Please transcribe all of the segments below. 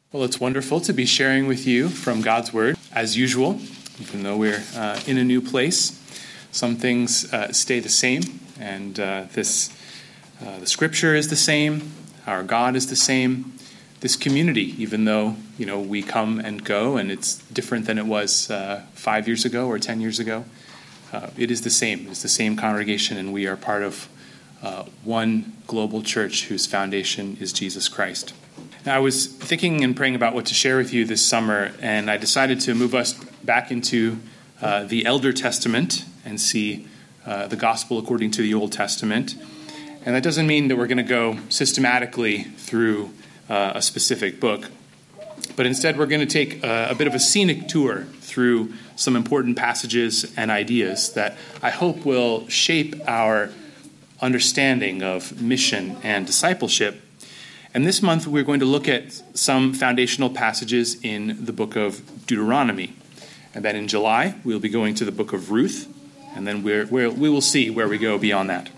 Well, it's wonderful to be sharing with you from God's Word, as usual, even though we're in a new place. Some things stay the same, and the Scripture is the same, our God is the same. This community, even though we come and go, and it's different than it was 5 years ago or 10 years ago, it is the same. It's the same congregation, and we are part of one global church whose foundation is Jesus Christ. Now, I was thinking and praying about what to share with you this summer, and I decided to move us back into the Elder Testament and see the Gospel according to the Old Testament. And that doesn't mean that we're going to go systematically through a specific book, but instead we're going to take a bit of a scenic tour through some important passages and ideas that I hope will shape our understanding of mission and discipleship. And this month, we're going to look at some foundational passages in the book of Deuteronomy. And then in July, we'll be going to the book of Ruth, and then we will see where we go beyond that.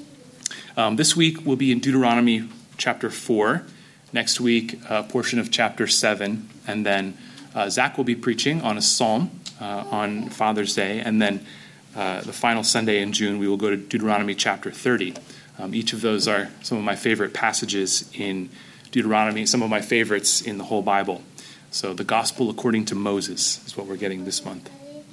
This week, we'll be in Deuteronomy chapter 4. Next week, a portion of chapter 7. And then Zach will be preaching on a psalm on Father's Day. And then the final Sunday in June, we will go to Deuteronomy chapter 30. Each of those are some of my favorite passages in Deuteronomy, some of my favorites in the whole Bible. So the gospel according to Moses is what we're getting this month.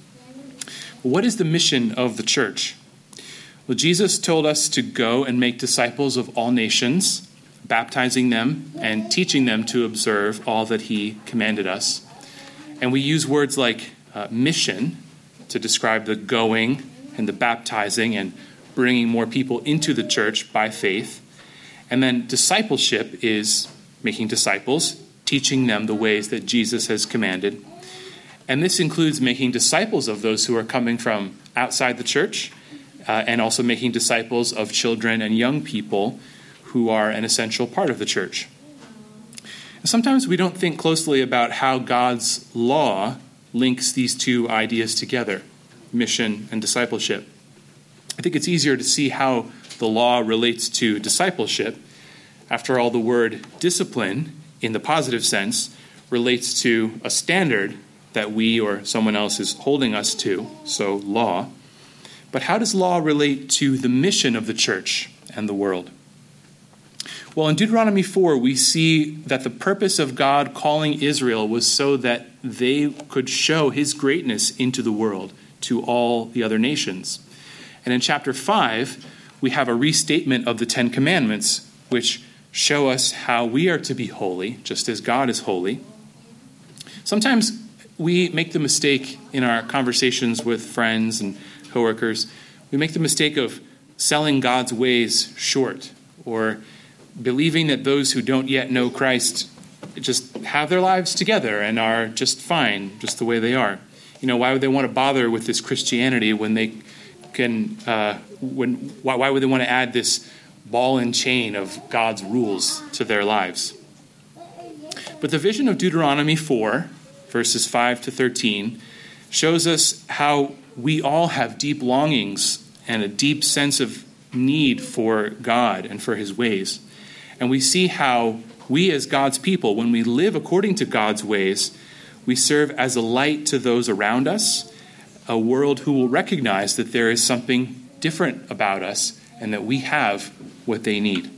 Well, what is the mission of the church? Well, Jesus told us to go and make disciples of all nations, baptizing them and teaching them to observe all that he commanded us. And we use words like mission to describe the going and the baptizing and bringing more people into the church by faith. And then discipleship is making disciples, teaching them the ways that Jesus has commanded. And this includes making disciples of those who are coming from outside the church, and also making disciples of children and young people who are an essential part of the church. And sometimes we don't think closely about how God's law links these two ideas together, mission and discipleship. I think it's easier to see how the law relates to discipleship. After all, the word discipline, in the positive sense, relates to a standard that we or someone else is holding us to, so law. But how does law relate to the mission of the church and the world? Well, in Deuteronomy 4, we see that the purpose of God calling Israel was so that they could show his greatness into the world to all the other nations. And in chapter 5, we have a restatement of the Ten Commandments, which show us how we are to be holy, just as God is holy. Sometimes we make the mistake in our conversations with friends and coworkers, we make the mistake of selling God's ways short, or believing that those who don't yet know Christ just have their lives together and are just fine, just the way they are. Why would they want to bother with this Christianity when they can? Why would they want to add this ball and chain of God's rules to their lives? But the vision of Deuteronomy 4, verses 5 to 13, shows us how we all have deep longings and a deep sense of need for God and for his ways. And we see how we as God's people, when we live according to God's ways, we serve as a light to those around us, a world who will recognize that there is something different about us and that we have what they need.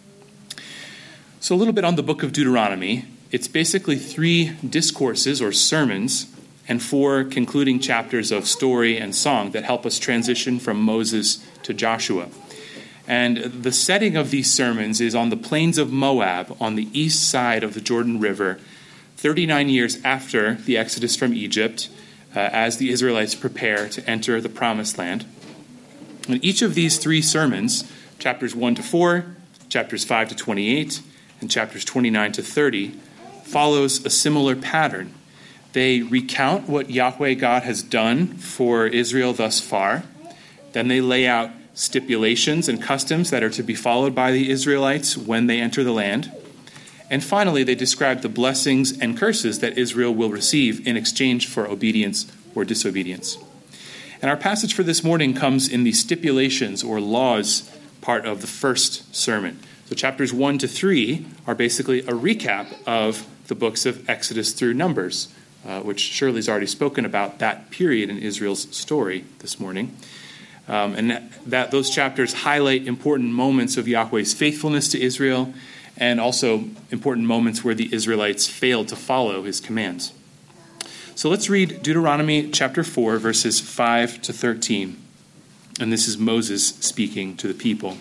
So a little bit on the book of Deuteronomy. It's basically 3 discourses or sermons and 4 concluding chapters of story and song that help us transition from Moses to Joshua. And the setting of these sermons is on the plains of Moab on the east side of the Jordan River, 39 years after the Exodus from Egypt, as the Israelites prepare to enter the Promised Land. And each of these 3 sermons, chapters 1 to 4, chapters 5 to 28, and chapters 29 to 30, follows a similar pattern. They recount what Yahweh God has done for Israel thus far. Then they lay out stipulations and customs that are to be followed by the Israelites when they enter the land. And finally, they describe the blessings and curses that Israel will receive in exchange for obedience or disobedience. And our passage for this morning comes in the stipulations or laws part of the first sermon. So chapters 1 to 3 are basically a recap of the books of Exodus through Numbers, which Shirley's already spoken about that period in Israel's story this morning. And that those chapters highlight important moments of Yahweh's faithfulness to Israel and also important moments where the Israelites failed to follow his commands. So let's read Deuteronomy chapter 4, verses 5 to 13. And this is Moses speaking to the people.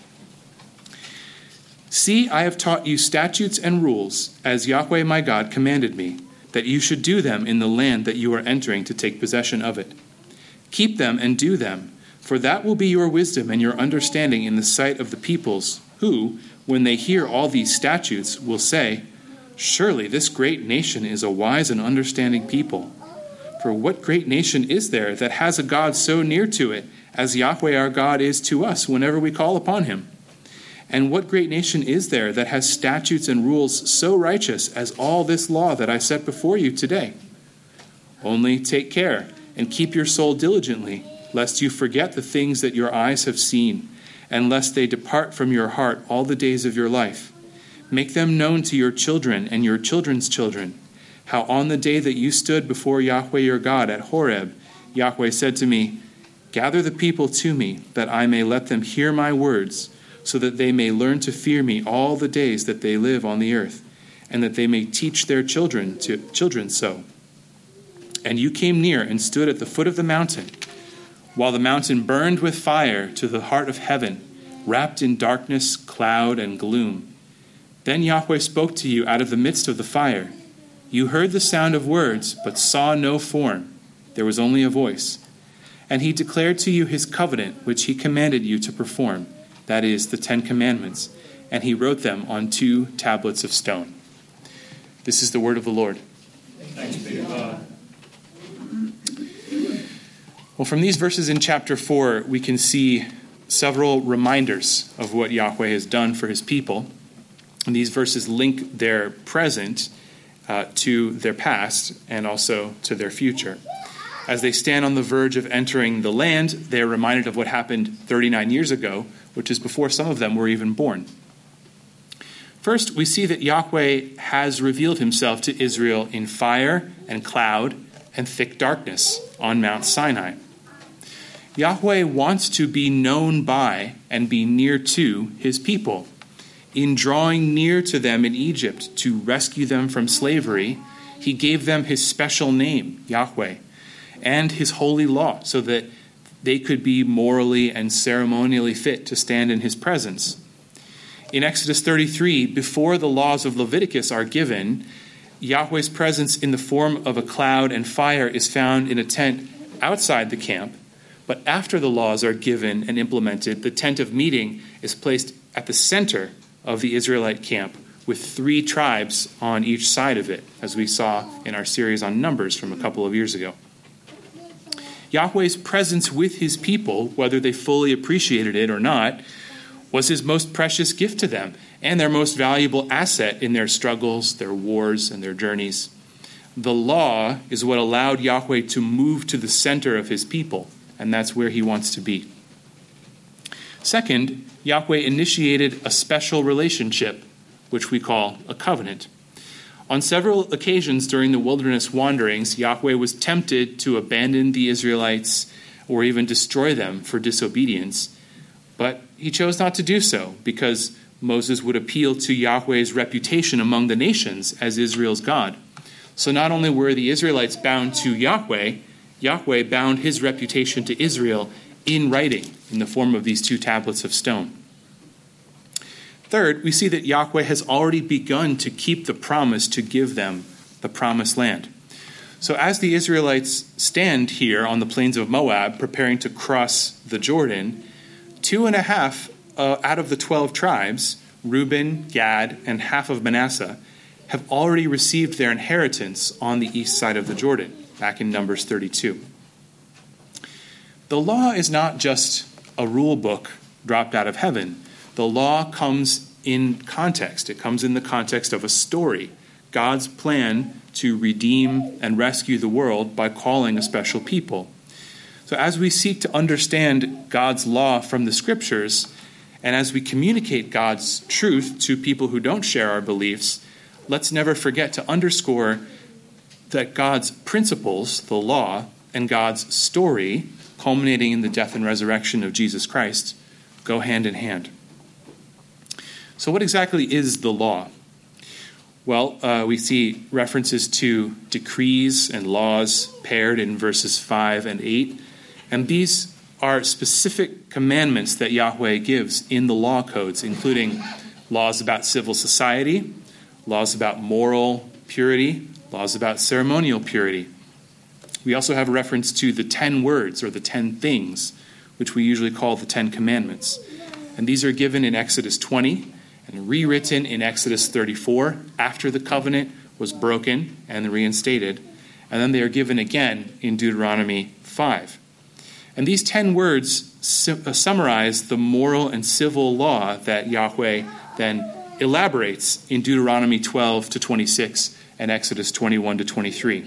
See, I have taught you statutes and rules, as Yahweh my God commanded me, that you should do them in the land that you are entering to take possession of it. Keep them and do them, for that will be your wisdom and your understanding in the sight of the peoples, who, when they hear all these statutes, will say, surely this great nation is a wise and understanding people. For what great nation is there that has a God so near to it, as Yahweh our God is to us whenever we call upon him? And what great nation is there that has statutes and rules so righteous as all this law that I set before you today? Only take care and keep your soul diligently, lest you forget the things that your eyes have seen, and lest they depart from your heart all the days of your life. Make them known to your children and your children's children, how on the day that you stood before Yahweh your God at Horeb, Yahweh said to me, gather the people to me, that I may let them hear my words, so that they may learn to fear me all the days that they live on the earth, and that they may teach their children so. And you came near and stood at the foot of the mountain, while the mountain burned with fire to the heart of heaven, wrapped in darkness, cloud, and gloom. Then Yahweh spoke to you out of the midst of the fire. You heard the sound of words, but saw no form. There was only a voice. And he declared to you his covenant, which he commanded you to perform, that is, the 10 Commandments, and he wrote them on 2 tablets of stone. This is the word of the Lord. Thanks be to God. Well, from these verses in chapter 4, we can see several reminders of what Yahweh has done for his people. And these verses link their present to their past and also to their future. As they stand on the verge of entering the land, they are reminded of what happened 39 years ago, which is before some of them were even born. First, we see that Yahweh has revealed himself to Israel in fire and cloud and thick darkness on Mount Sinai. Yahweh wants to be known by and be near to his people. In drawing near to them in Egypt to rescue them from slavery, he gave them his special name, Yahweh, and his holy law, so that they could be morally and ceremonially fit to stand in his presence. In Exodus 33, before the laws of Leviticus are given, Yahweh's presence in the form of a cloud and fire is found in a tent outside the camp. But after the laws are given and implemented, the tent of meeting is placed at the center of the Israelite camp with 3 tribes on each side of it, as we saw in our series on Numbers from a couple of years ago. Yahweh's presence with his people, whether they fully appreciated it or not, was his most precious gift to them and their most valuable asset in their struggles, their wars, and their journeys. The law is what allowed Yahweh to move to the center of his people, and that's where he wants to be. Second, Yahweh initiated a special relationship, which we call a covenant. On several occasions during the wilderness wanderings, Yahweh was tempted to abandon the Israelites or even destroy them for disobedience, but he chose not to do so because Moses would appeal to Yahweh's reputation among the nations as Israel's God. So not only were the Israelites bound to Yahweh, Yahweh bound his reputation to Israel in writing in the form of these 2 tablets of stone. Third, we see that Yahweh has already begun to keep the promise to give them the promised land. So as the Israelites stand here on the plains of Moab, preparing to cross the Jordan, 2.5 out of the 12 tribes, Reuben, Gad, and half of Manasseh, have already received their inheritance on the east side of the Jordan, back in Numbers 32. The law is not just a rule book dropped out of heaven. The law comes in context. It comes in the context of a story, God's plan to redeem and rescue the world by calling a special people. So as we seek to understand God's law from the scriptures, and as we communicate God's truth to people who don't share our beliefs, let's never forget to underscore that God's principles, the law, and God's story, culminating in the death and resurrection of Jesus Christ, go hand in hand. So what exactly is the law? Well, we see references to decrees and laws paired in verses 5 and 8. And these are specific commandments that Yahweh gives in the law codes, including laws about civil society, laws about moral purity, laws about ceremonial purity. We also have a reference to the 10 words or the 10 things, which we usually call the 10 commandments. And these are given in Exodus 20 and rewritten in Exodus 34 after the covenant was broken and reinstated. And then they are given again in Deuteronomy 5. And these 10 words summarize the moral and civil law that Yahweh then elaborates in Deuteronomy 12 to 26 and Exodus 21 to 23.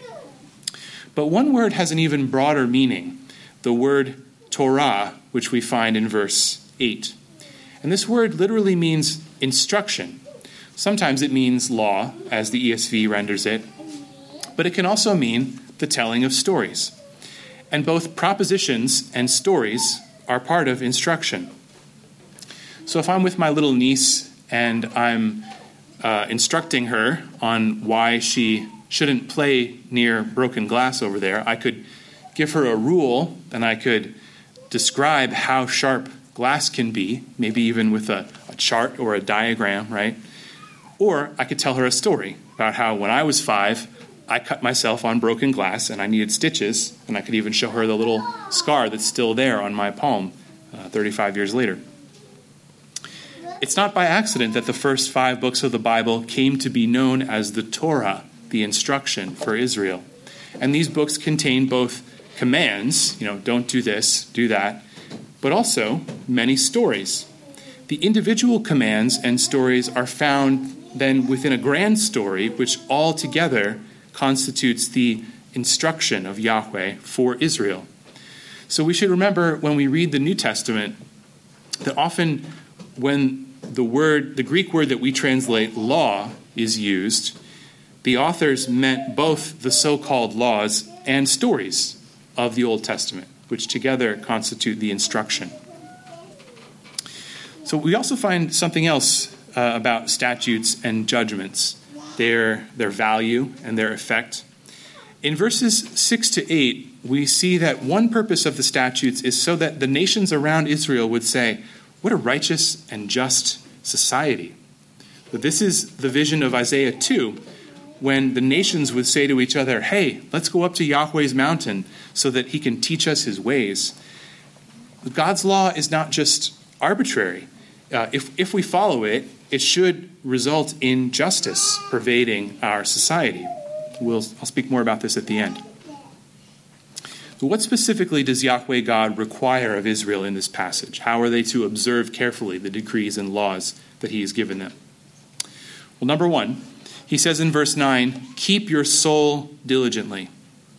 But one word has an even broader meaning, the word Torah, which we find in verse 8. And this word literally means instruction. Sometimes it means law, as the ESV renders it, but it can also mean the telling of stories. And both propositions and stories are part of instruction. So if I'm with my little niece and I'm instructing her on why she shouldn't play near broken glass over there, I could give her a rule and I could describe how sharp glass can be, maybe even with a chart or a diagram, right? Or I could tell her a story about how when I was 5, I cut myself on broken glass and I needed stitches, and I could even show her the little scar that's still there on my palm 35 years later. It's not by accident that the first 5 books of the Bible came to be known as the Torah, the instruction for Israel. And these books contain both commands, don't do this, do that, but also many stories. The individual commands and stories are found then within a grand story, which all together constitutes the instruction of Yahweh for Israel. So we should remember when we read the New Testament that often when the Greek word that we translate law is used, the authors meant both the so-called laws and stories of the Old Testament, which together constitute the instruction. So we also find something else about statutes and judgments, their value and their effect. In verses 6 to 8, we see that one purpose of the statutes is so that the nations around Israel would say, what a righteous and just society. But this is the vision of Isaiah 2, when the nations would say to each other, hey, let's go up to Yahweh's mountain so that he can teach us his ways. God's law is not just arbitrary. If we follow it, it should result in justice pervading our society. I'll speak more about this at the end. But what specifically does Yahweh God require of Israel in this passage? How are they to observe carefully the decrees and laws that he has given them? Well, number 1, he says in verse 9, keep your soul diligently.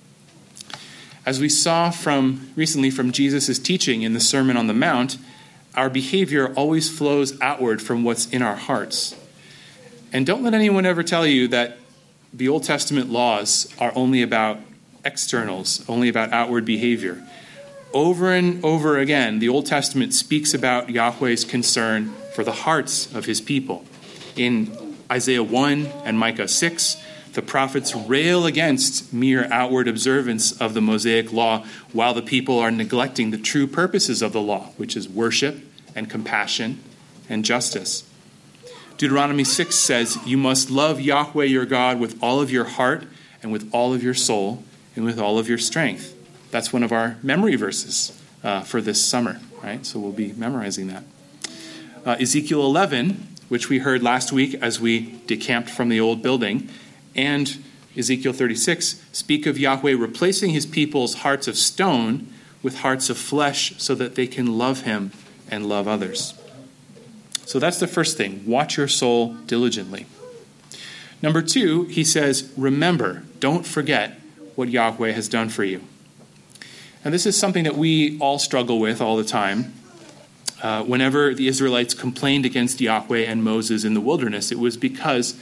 As we saw recently from Jesus' teaching in the Sermon on the Mount, our behavior always flows outward from what's in our hearts. And don't let anyone ever tell you that the Old Testament laws are only about externals, only about outward behavior. Over and over again, the Old Testament speaks about Yahweh's concern for the hearts of his people. In Isaiah 1 and Micah 6, the prophets rail against mere outward observance of the Mosaic law while the people are neglecting the true purposes of the law, which is worship and compassion and justice. Deuteronomy 6 says, you must love Yahweh your God with all of your heart and with all of your soul and with all of your strength. That's one of our memory verses for this summer, right? So we'll be memorizing that. Ezekiel 11, which we heard last week as we decamped from the old building, and Ezekiel 36 speak of Yahweh replacing his people's hearts of stone with hearts of flesh so that they can love him and love others. So that's the first thing. Watch your soul diligently. Number 2, he says, remember, don't forget what Yahweh has done for you. And this is something that we all struggle with all the time. Whenever the Israelites complained against Yahweh and Moses in the wilderness, it was because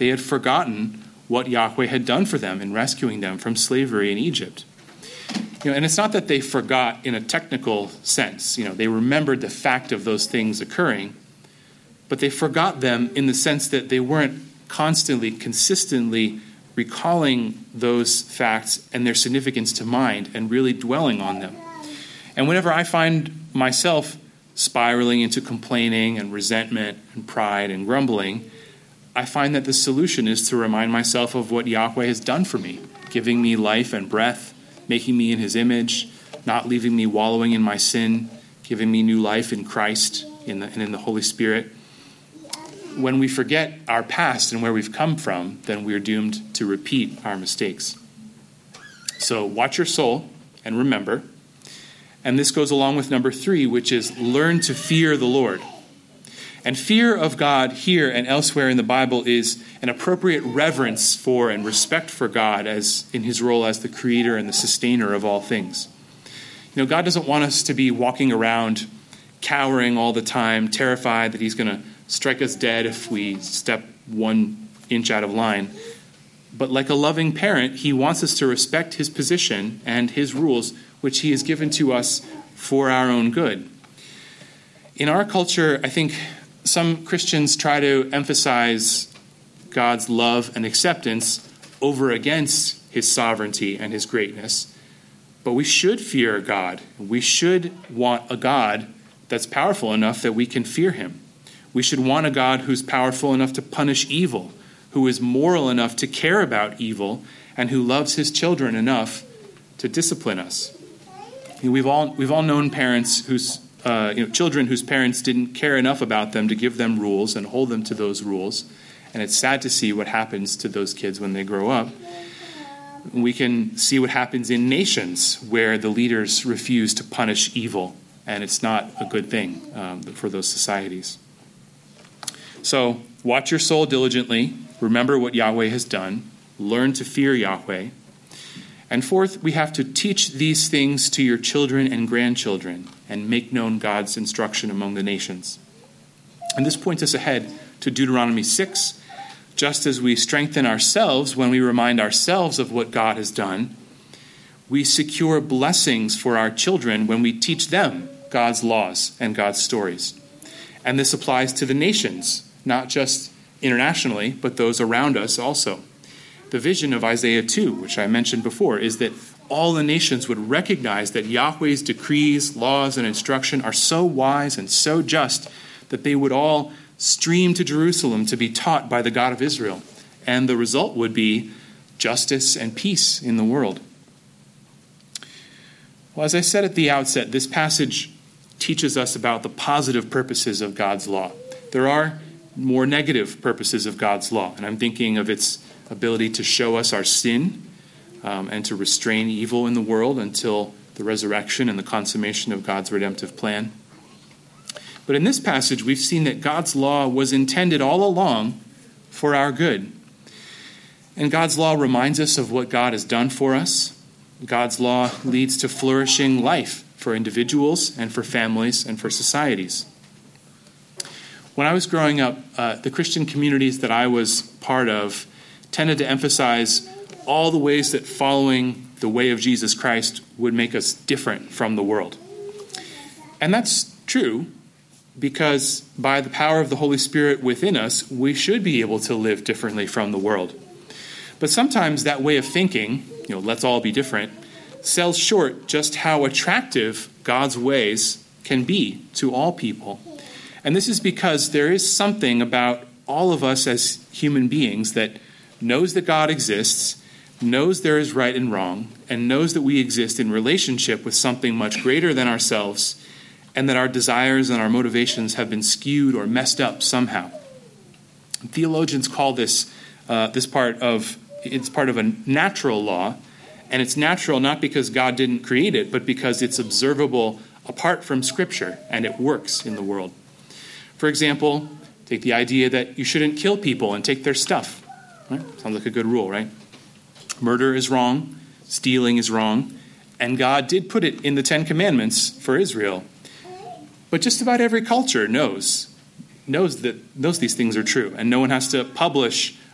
They had forgotten what Yahweh had done for them in rescuing them from slavery in Egypt. And it's not that they forgot in a technical sense. They remembered the fact of those things occurring, but they forgot them in the sense that they weren't consistently recalling those facts and their significance to mind and really dwelling on them. And whenever I find myself spiraling into complaining and resentment and pride and grumbling, I find that the solution is to remind myself of what Yahweh has done for me, giving me life and breath, making me in his image, not leaving me wallowing in my sin, giving me new life in Christ and in the Holy Spirit. When we forget our past and where we've come from, then we're doomed to repeat our mistakes. So watch your soul and remember. And this goes along with number 3, which is learn to fear the Lord. And fear of God here and elsewhere in the Bible is an appropriate reverence for and respect for God as in his role as the creator and the sustainer of all things. God doesn't want us to be walking around cowering all the time, terrified that he's going to strike us dead if we step 1 inch out of line. But like a loving parent, he wants us to respect his position and his rules, which he has given to us for our own good. In our culture, I think some Christians try to emphasize God's love and acceptance over against his sovereignty and his greatness. But we should fear God. We should want a God that's powerful enough that we can fear him. We should want a God who's powerful enough to punish evil, who is moral enough to care about evil, and who loves his children enough to discipline us. We've all known parents whose children whose parents didn't care enough about them to give them rules and hold them to those rules. And it's sad to see what happens to those kids when they grow up. We can see what happens in nations where the leaders refuse to punish evil, and it's not a good thing for those societies. So watch your soul diligently, remember what Yahweh has done, learn to fear Yahweh. And fourth, we have to teach these things to your children and grandchildren and make known God's instruction among the nations. And this points us ahead to Deuteronomy 6. Just as we strengthen ourselves when we remind ourselves of what God has done, we secure blessings for our children when we teach them God's laws and God's stories. And this applies to the nations, not just internationally, but those around us also. The vision of Isaiah 2, which I mentioned before, is that all the nations would recognize that Yahweh's decrees, laws, and instruction are so wise and so just that they would all stream to Jerusalem to be taught by the God of Israel. And the result would be justice and peace in the world. Well, as I said at the outset, this passage teaches us about the positive purposes of God's law. There are more negative purposes of God's law, and I'm thinking of its ability to show us our sin and to restrain evil in the world until the resurrection and the consummation of God's redemptive plan. But in this passage, we've seen that God's law was intended all along for our good. And God's law reminds us of what God has done for us. God's law leads to flourishing life for individuals and for families and for societies. When I was growing up, the Christian communities that I was part of tended to emphasize all the ways that following the way of Jesus Christ would make us different from the world. And that's true, because by the power of the Holy Spirit within us, we should be able to live differently from the world. But sometimes that way of thinking, let's all be different, sells short just how attractive God's ways can be to all people. And this is because there is something about all of us as human beings that knows that God exists, knows there is right and wrong, and knows that we exist in relationship with something much greater than ourselves, and that our desires and our motivations have been skewed or messed up somehow. Theologians call this part of a natural law, and it's natural not because God didn't create it, but because it's observable apart from Scripture, and it works in the world. For example, take the idea that you shouldn't kill people and take their stuff. Right? Sounds like a good rule, right? Murder is wrong, stealing is wrong, and God did put it in the 10 Commandments for Israel. But just about every culture knows these things are true, and no one has to publish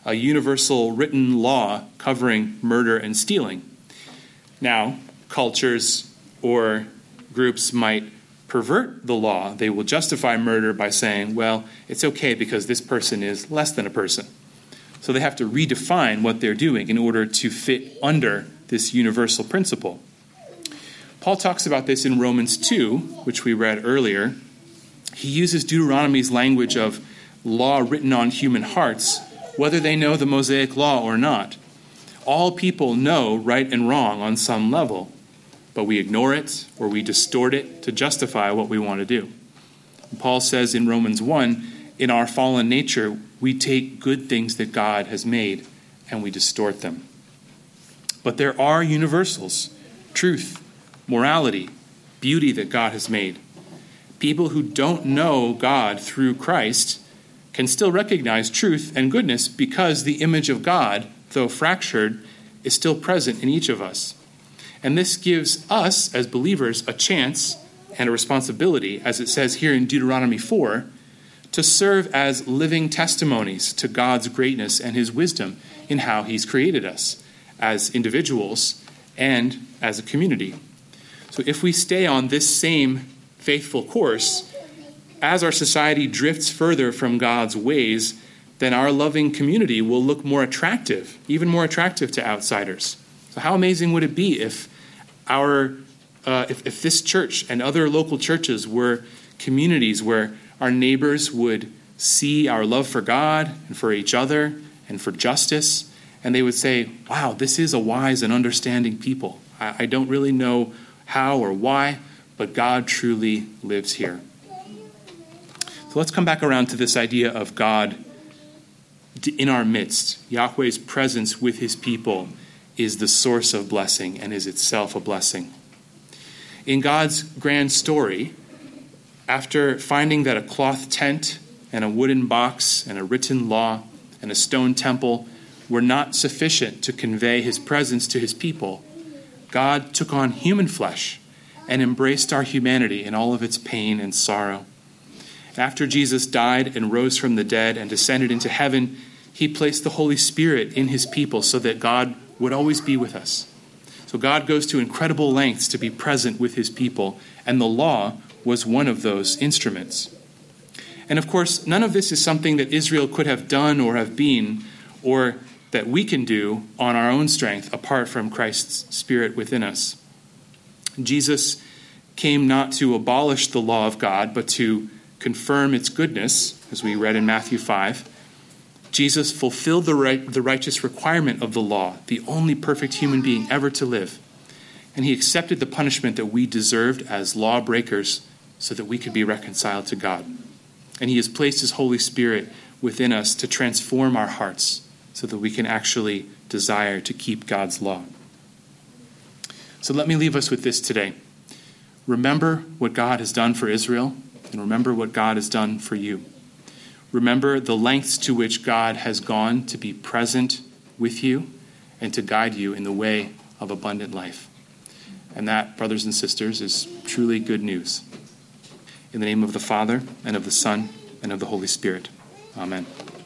a universal written law covering murder and stealing. Now, cultures or groups might pervert the law. They will justify murder by saying, well, it's okay because this person is less than a person. So they have to redefine what they're doing in order to fit under this universal principle. Paul talks about this in Romans 2, which we read earlier. He uses Deuteronomy's language of law written on human hearts, whether they know the Mosaic law or not. All people know right and wrong on some level, but we ignore it or we distort it to justify what we want to do. Paul says in Romans 1, in our fallen nature, we take good things that God has made and we distort them. But there are universals, truth, morality, beauty that God has made. People who don't know God through Christ can still recognize truth and goodness because the image of God, though fractured, is still present in each of us. And this gives us, as believers, a chance and a responsibility, as it says here in Deuteronomy 4, to serve as living testimonies to God's greatness and his wisdom in how he's created us as individuals and as a community. So if we stay on this same faithful course, as our society drifts further from God's ways, then our loving community will look more attractive, even more attractive to outsiders. So how amazing would it be if if this church and other local churches were communities where our neighbors would see our love for God and for each other and for justice, and they would say, wow, this is a wise and understanding people. I don't really know how or why, but God truly lives here. So let's come back around to this idea of God in our midst. Yahweh's presence with his people is the source of blessing and is itself a blessing. In God's grand story, after finding that a cloth tent and a wooden box and a written law and a stone temple were not sufficient to convey his presence to his people, God took on human flesh and embraced our humanity in all of its pain and sorrow. After Jesus died and rose from the dead and descended into heaven, he placed the Holy Spirit in his people so that God would always be with us. So God goes to incredible lengths to be present with his people, and the law was one of those instruments. And of course, none of this is something that Israel could have done or have been, or that we can do on our own strength apart from Christ's Spirit within us. Jesus came not to abolish the law of God, but to confirm its goodness, as we read in Matthew 5. Jesus fulfilled the righteous requirement of the law, the only perfect human being ever to live. And he accepted the punishment that we deserved as lawbreakers so that we could be reconciled to God. And he has placed his Holy Spirit within us to transform our hearts so that we can actually desire to keep God's law. So let me leave us with this today. Remember what God has done for Israel, and remember what God has done for you. Remember the lengths to which God has gone to be present with you and to guide you in the way of abundant life. And that, brothers and sisters, is truly good news. In the name of the Father, and of the Son, and of the Holy Spirit. Amen.